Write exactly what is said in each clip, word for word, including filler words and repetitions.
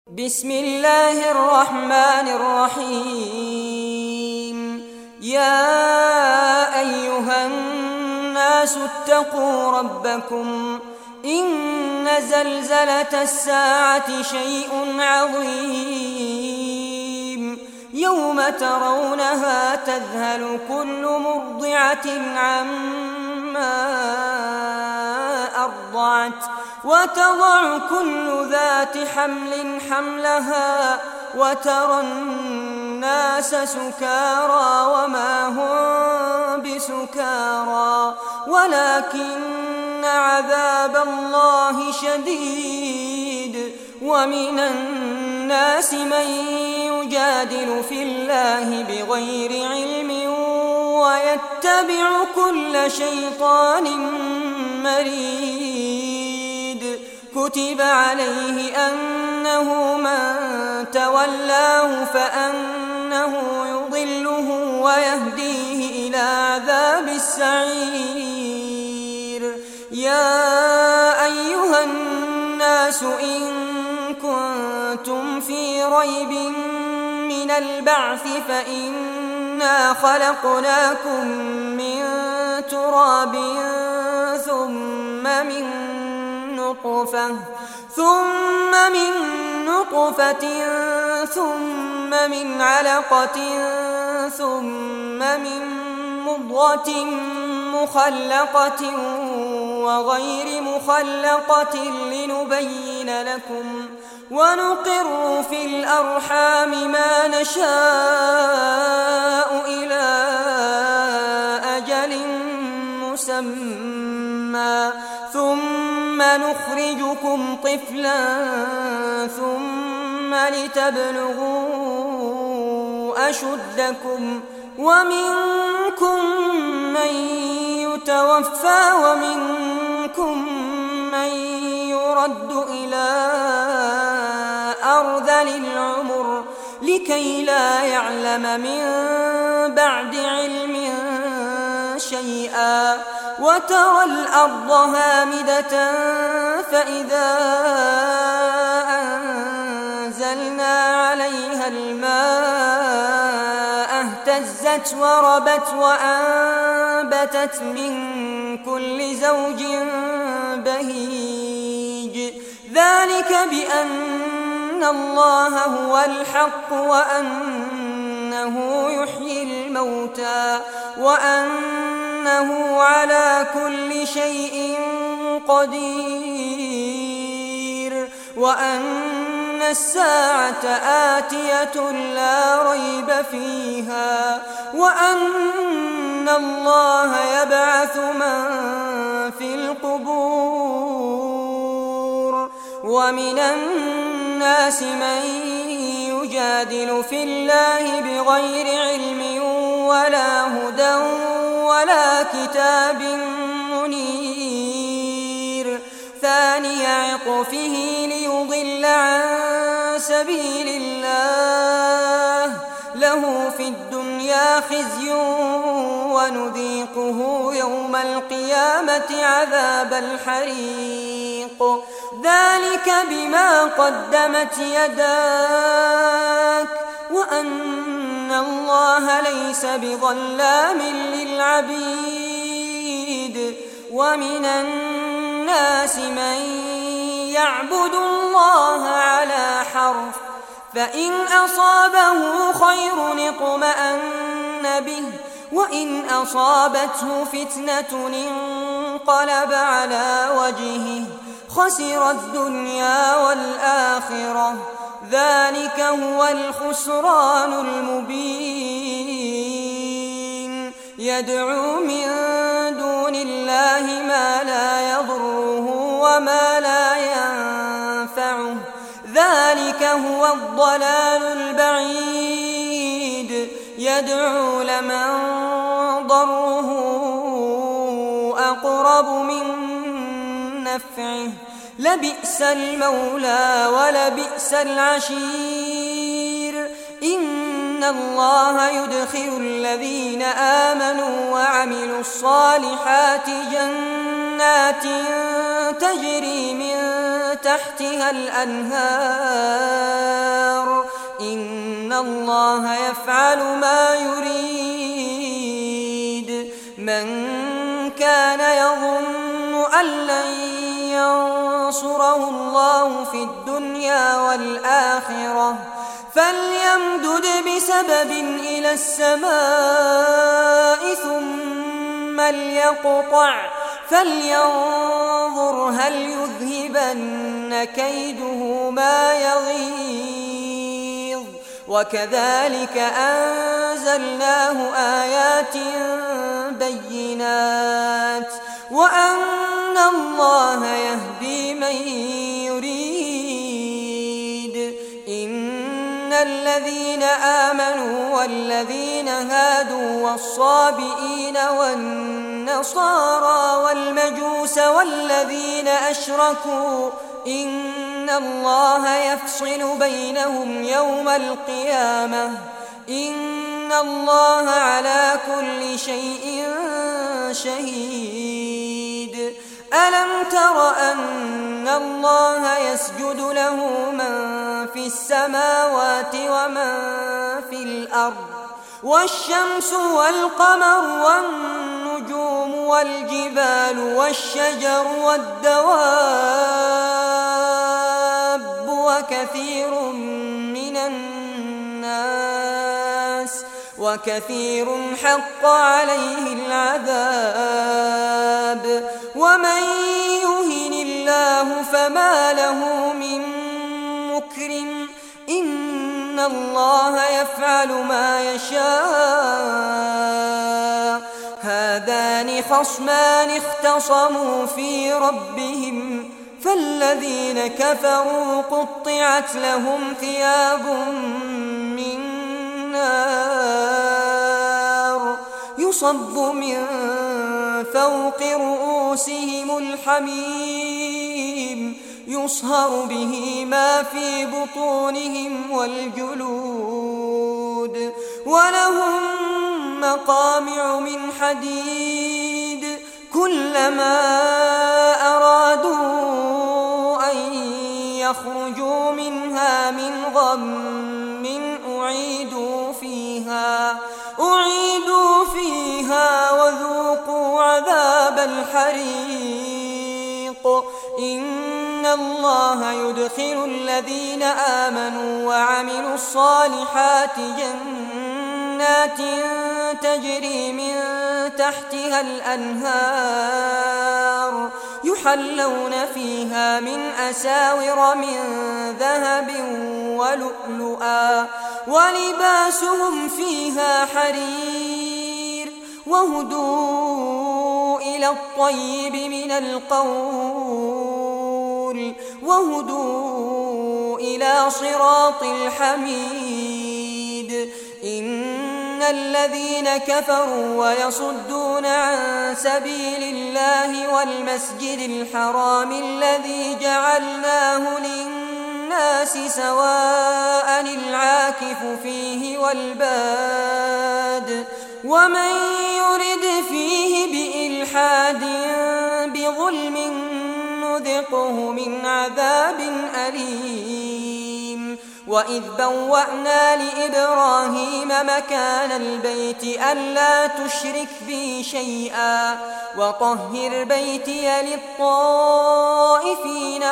بسم الله الرحمن الرحيم. يا أيها الناس اتقوا ربكم إن زلزلة الساعة شيء عظيم يوم ترونها تذهل كل مرضعة عما أرضعت وتضع كل ذات حمل حملها وترى الناس سكارى وما هم بسكارى ولكن عذاب الله شديد. ومن الناس من يجادل في الله بغير علم ويتبع كل شيطان مريد. كتب عليه أنه من تولاه فأنه يضله ويهديه إلى عذاب السعير. يا أيها الناس إن كنتم في ريب من البعث فإنا خلقناكم من تراب ثم من نطفة ثم من نطفة ثم من علقة ثم من مضغة مخلقة وغير مخلقة لنبين لكم ونقر في الأرحام ما نشاء إلى أجل مسمى ثم نخرجكم طفلا ثم لتبلغوا أشدكم ومنكم من يتوفى ومنكم من يرد إلى أرذل العمر لكي لا يعلم من بعد علم شيئا. وترى الأرض هامدة فإذا أنزلنا عليها الماء اهتزت وربت وأنبتت من كل زوج بهيج. ذلك بأن الله هو الحق وأنه يحيي الموتى وأنه على كل شيء قدير وأن الساعة آتية لا ريب فيها وأن الله يبعث من في القبور. ومن الناس من يجادل في الله بغير علم ولا هدى ولا كتاب منير. ثاني عطفه ليضل عن سبيل الله له في الدنيا خزي ونذيقه يوم القيامة عذاب الحريق. ذلك بما قدمت يداك وأن الله ليس بظلام للعبيد. ومن الناس من يعبد الله على حرف فإن أصابه خير اطمأن به وإن أصابته فتنة انقلب على وجهه خسر الدنيا والآخرة. ذلك هو الخسران المبين. يدعو من دون الله ما لا يضره وما لا ينفعه ذلك هو الضلال البعيد. يدعو لمن ضره أقرب من نفعه لبئس المولى ولبئس العشير. إن الله يدخل الذين آمنوا وعملوا الصالحات جنات تجري من تحتها الأنهار الله يفعل ما يريد. من كان يظن أن لن ينصره الله في الدنيا والآخرة فليمدد بسبب إلى السماء ثم ليقطع فلينظر هل يذهبن كيده ما يغيظ. وكذلك أنزلناه آيات بينات وأن الله يهدي من يريد. إن الذين آمنوا والذين هادوا والصابئين والنصارى والمجوس والذين أشركوا إن الله يفصل بينهم يوم القيامة إن الله على كل شيء شهيد. ألم تر أن الله يسجد له من في السماوات ومن في الأرض والشمس والقمر والنجوم والجبال والشجر والدواب وكثير من الناس وكثير حق عليه العذاب. ومن يهن الله فما له من مكرم إن الله يفعل ما يشاء. هذان خصمان اختصموا في ربهم فالذين كفروا قطعت لهم ثياب من نار يصب من فوق رؤوسهم الحميم يصهر به ما في بطونهم والجلود ولهم مقامع من حديد كلما أرادوا أن يخرجوا منها من غم أعيدوا فيها أعيدوا فيها وذوقوا عذاب الحريق. إن الله يدخل الذين آمنوا وعملوا الصالحات جنات تجري من تحتها الأنهار يحلون فيها من أساور من ذهب ولؤلؤا ولباسهم فيها حرير وهدوا إلى الطيب من القول وهدوا إلى صراط الحميد. إن الذين كفروا ويصدون عن سبيل الله والمسجد الحرام الذي جعلناه للناس سواء العاكف فيه والباد ومن يرد فيه بإلحاد بظلم نذقه من عذاب أليم. وإذ بوأنا لإبراهيم مكان البيت ألا تشرك بي شيئا وطهر بيتي للطائفين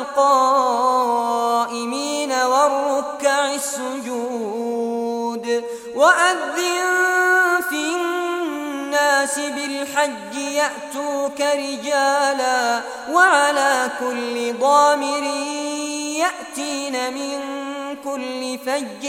والقائمين والركع السجود. وأذن في الناس بالحج يأتوك رجالا وعلى كل ضامر يأتين من كل فج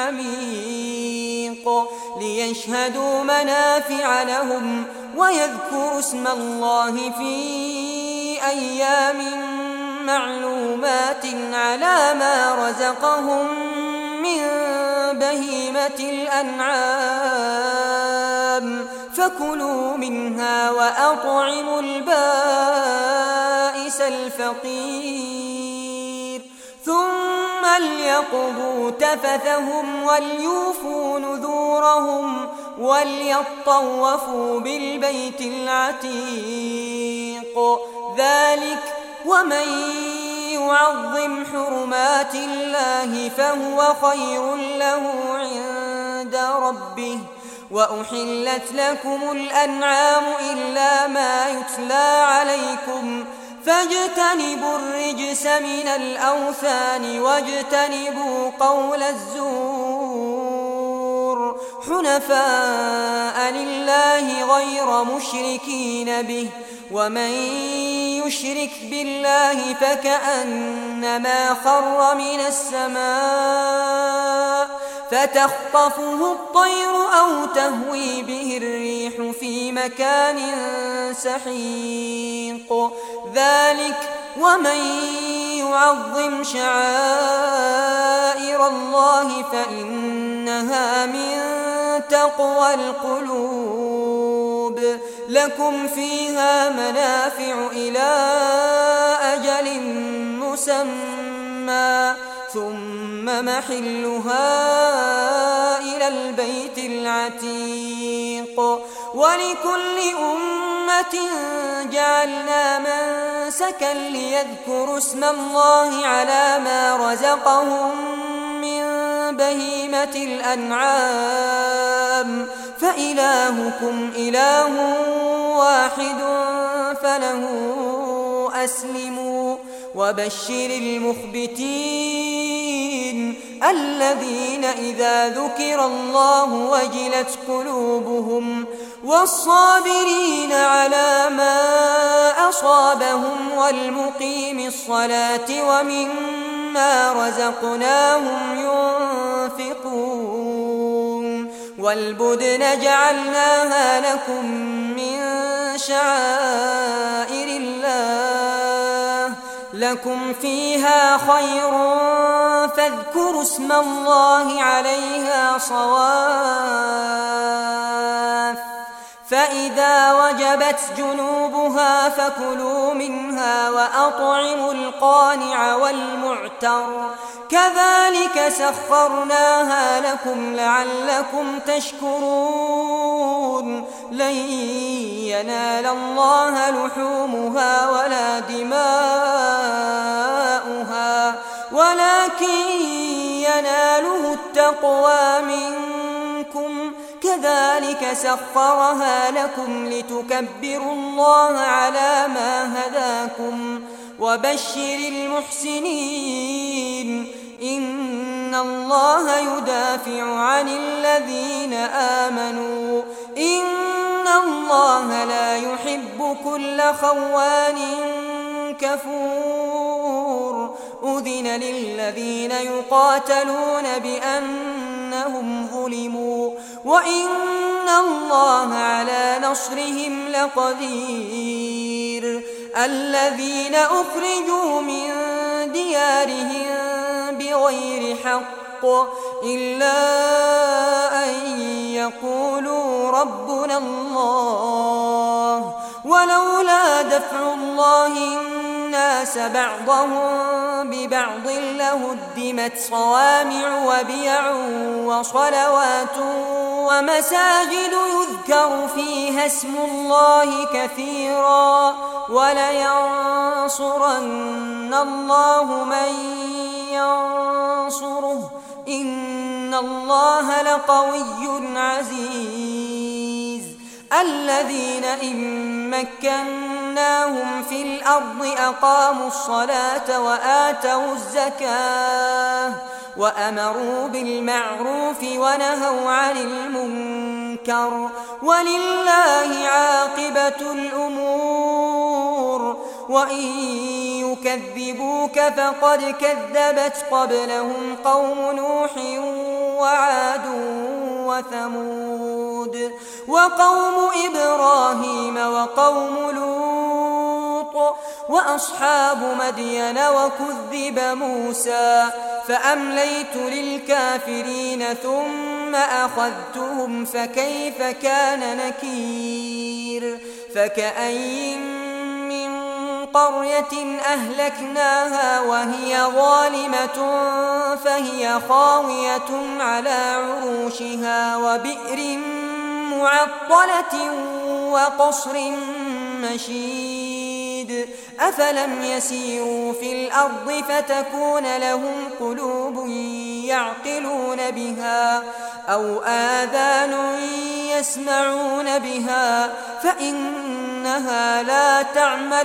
عميق ليشهدوا منافع لهم ويذكروا اسم الله في أيام معلومات على ما رزقهم من بهيمة الأنعام فكلوا منها وأطعموا البائس الفقير ثم ليقضوا تفثهم وليوفوا نذورهم وليطوفوا بالبيت العتيق. ذلك ومن يعظم حرمات الله فهو خير له عند ربه. وأحلت لكم الأنعام إلا ما يتلى عليكم فاجتنبوا الرجس من الأوثان واجتنبوا قول الزور حنفاء لله غير مشركين به. ومن يشرك بالله فكأنما خر من السماء فتخطفه الطير أو تهوي به الريح في مكان سحيق. ذلك ومن يعظم شعائر الله فإنها من تقوى القلوب. لكم فيها منافع إلى أجل مسمى ثم محلها إلى البيت العتيق. ولكل أمة جعلنا منسكا ليذكروا اسم الله على ما رزقهم من بهيمة الأنعام فإلهكم إله واحد فله أسلموا. وبشر المخبتين الذين إذا ذكر الله وجلت قلوبهم والصابرين على ما أصابهم والمقيم الصلاة ومما رزقناهم ينفقون. والبدن جعلناها لكم من شعائر الله لكم فيها خير فاذكروا اسم الله عليها صواف. فإذا وجبت جنوبها فكلوا منها وأطعموا القانع والمعتر كذلك سخرناها لكم لعلكم تشكرون. لن ينال الله لحومها ولا دماؤها ولكن يناله التقوى منكم. كذلك سخرها لكم لتكبروا الله على ما هداكم. وبشر المحسنين إن الله يدافع عن الذين آمنوا إن الله لا يحب كل خوان كفور. أذن للذين يقاتلون بأنهم ظلموا وإن الله على نصرهم لقدير. الذين أخرجوا من ديارهم بغير حق إلا أن يقولوا ربنا الله ولولا دفع الله الناس بعضهم ببعض لهدمت صوامع وبيع وصلوات ومساجد يذكر فيها اسم الله كثيرا ولينصرن الله من ينصره إن الله لقوي عزيز. الذين إن مكناهم في الأرض أقاموا الصلاة وآتوا الزكاة وأمروا بالمعروف ونهوا عن المنكر ولله عاقبة الأمور. وإن يكذبوك فقد كذبت قبلهم قوم نوح وعاد وثمود وقوم إبراهيم وقوم لوط وأصحاب مدين وكذب موسى فأمليت للكافرين ثم أخذتهم فكيف كان نكير. فكأين قرية أهلكناها وهي ظالمة فهي خاوية على عروشها وبئر معطلة وقصر مشيد أفلم يسيروا في الأرض فتكون لهم قلوب يعقلون بها أو آذان يسمعون بها فإنها لا تعمى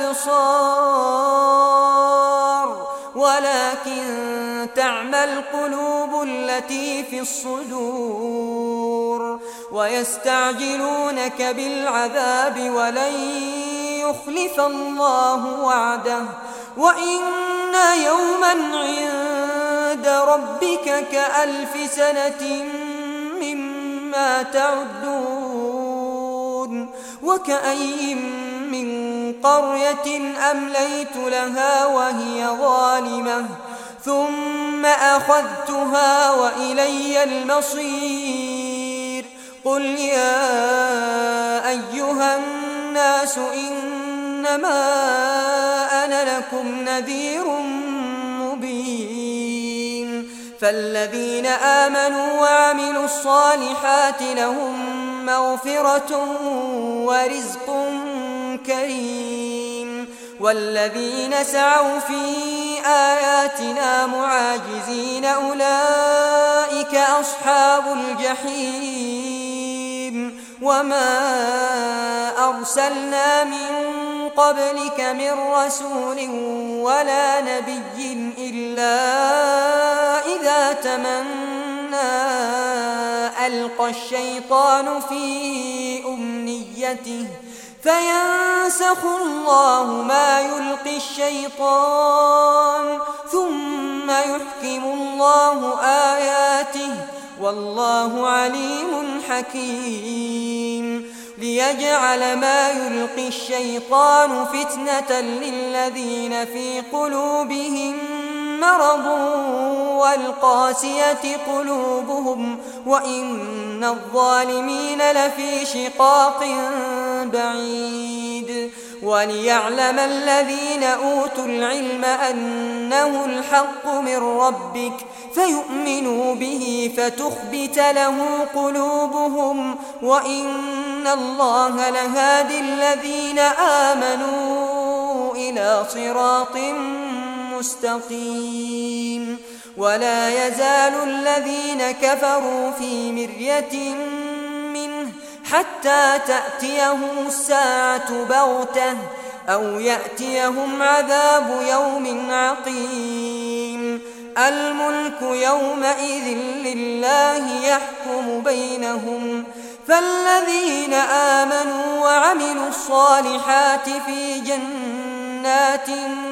الأبصار ولكن تعمى القلوب التي في الصدور ويستعجلونك بالعذاب ولن يخلف الله وعده وإن يوما عند ربك كألف سنة مما تعدون وكأي من قرية أمليت لها وهي ظالمة ثم أخذتها وإلي المصير قل يا أيها الناس إنما أنا لكم نذير مبين فالذين آمنوا وعملوا الصالحات لهم مغفرة ورزق كريم والذين سعوا في آياتنا معاجزين أولئك أصحاب الجحيم وما أرسلنا من قبلك من رسول ولا نبي إلا إذا تمنى ألقى الشيطان في أمنيته فينسخ الله ما يلقي الشيطان ثم يحكم الله آياته والله عليم حكيم ليجعل ما يلقي الشيطان فتنة للذين في قلوبهم مرض والقاسية قلوبهم وإن الظالمين لفي شقاق بعيد وليعلم الذين أوتوا العلم أنه الحق من ربك فيؤمنوا به فتخبت له قلوبهم وإن الله لهادي الذين آمنوا إلى صراط مستقيم ولا يزال الذين كفروا في مرية منه حتى تأتيهم الساعة بغتة أو يأتيهم عذاب يوم عقيم الملك يومئذ لله يحكم بينهم فالذين آمنوا وعملوا الصالحات في جنات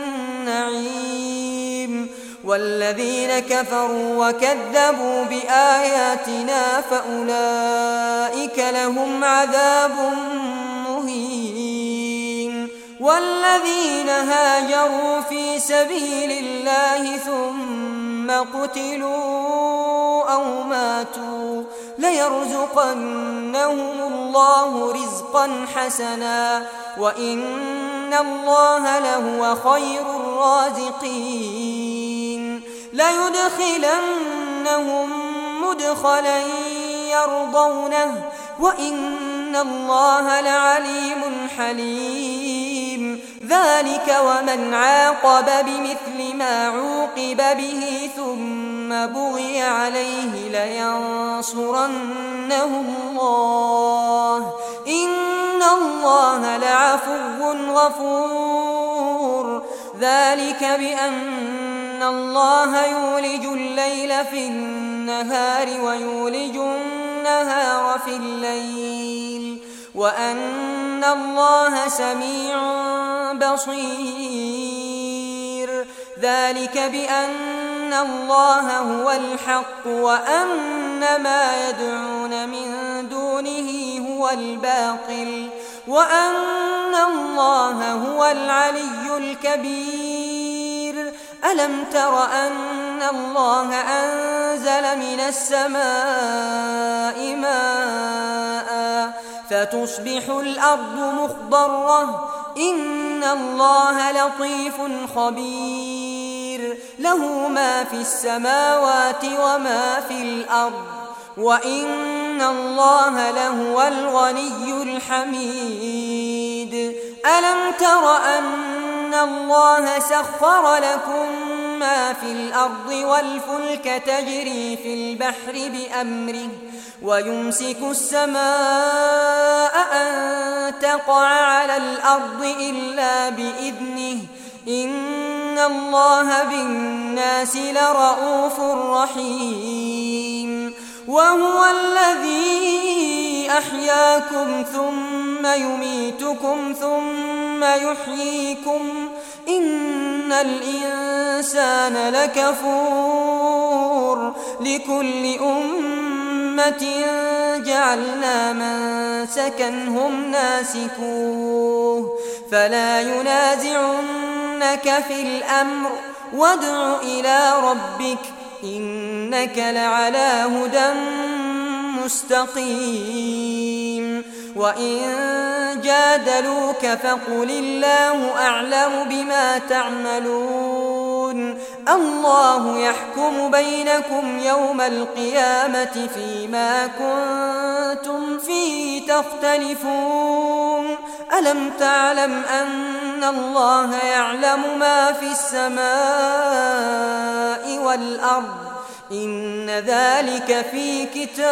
النعيم والذين كفروا وكذبوا بآياتنا فأولئك لهم عذاب مهين والذين هاجروا في سبيل الله ثم قتلوا أو ماتوا ليرزقنهم الله رزقا حسنا وإن الله لهو خير الرازقين ليدخلنهم مدخلا يرضونه وإن الله لعليم حليم ذلك ومن عاقب بمثل ما عوقب به ثم بغي عليه لينصرنه الله إن الله لعفو غفور ذلك بأن الله يولج الليل في النهار ويولج النهار في الليل وأن الله سميع بصير ذلك بأن الله هو الحق وأن ما يدعون من دونه هو الباطل وأن الله هو العلي الكبير ألم تر أن الله أنزل من السماء ماء فتصبح الأرض مخضرة إن الله لطيف خبير له ما في السماوات وما في الأرض وإن الله لهو الغني الحميد ألم تر أن الله سخر لكم ما في الأرض والفلك تجري في البحر بأمره ويمسك السماء أن تقع على الأرض إلا بإذنه إن الله بالناس لرءوف رحيم وهو الذي أحياكم ثم يميتكم ثم يحييكم إن الإنسان لكفور لكل أمة جعلنا منسكا هم ناسكوه فلا ينازعنك في الأمر وادع إلى ربك إنك لعلى هدى مستقيم وإن جادلوك فقل الله أعلم بما تعملون الله يحكم بينكم يوم القيامة فيما كنتم فيه تختلفون ألم تعلم أن الله يعلم ما في السماء والأرض إن ذلك في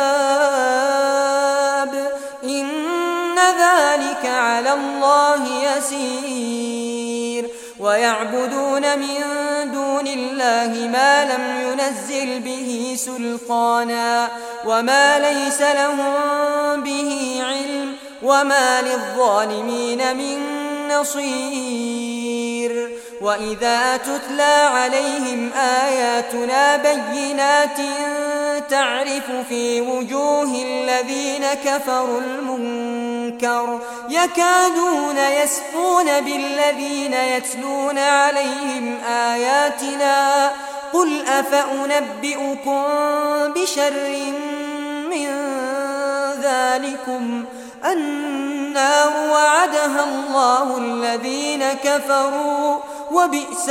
كتاب إن ذلك على الله يسير ويعبدون من دون الله ما لم ينزل به سلطانا وما ليس لهم به علم وما للظالمين من نصير وإذا تتلى عليهم آياتنا بينات تعرف في وجوه الذين كفروا المنكر يكادون يسقون بالذين يتلون عليهم آياتنا قل أفأنبئكم بشر من ذلكم النار وعدها الله الذين كفروا وبئس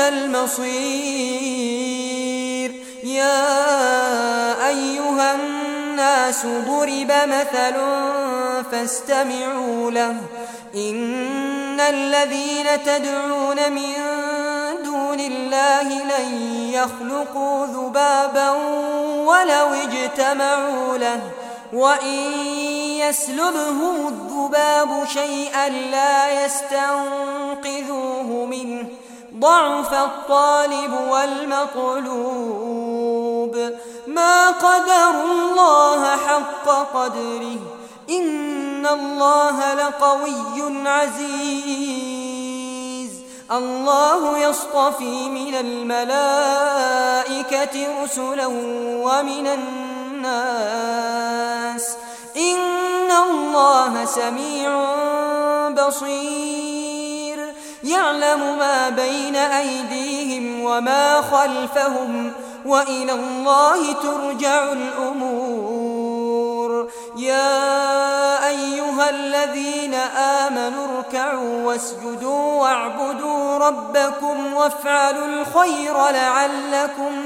المصير يا أيها الناس ضرب مثل فاستمعوا له إن الذين تدعون من دون الله لن يخلقوا ذبابا ولو اجتمعوا له وإن يسلبهم الذباب شيئا لا يستنقذوه منه ضعف الطالب والمطلوب ما قدروا الله حق قدره إن الله لقوي عزيز الله يصطفي من الملائكة رسلا ومن الناس إن الله سميع بصير يعلم ما بين أيديهم وما خلفهم وإلى الله ترجع الأمور يا أيها الذين آمنوا اركعوا واسجدوا واعبدوا ربكم وافعلوا الخير لعلكم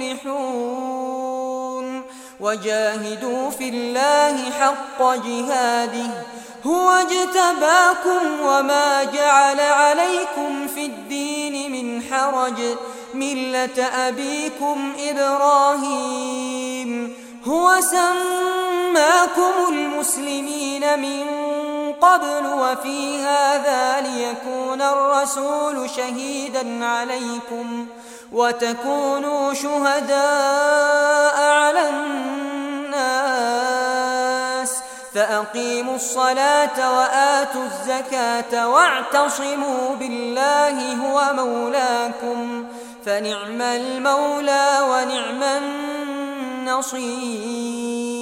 تفلحون وجاهدوا في الله حق جهاده هو اجتباكم وما جعل عليكم في الدين من حرج ملة أبيكم إبراهيم هو سماكم المسلمين من قبل وفي هذا ليكون الرسول شهيدا عليكم وتكونوا شهداء على الناس فأقيموا الصلاة وآتوا الزكاة واعتصموا بالله هو مولاكم فنعم المولى ونعم النصير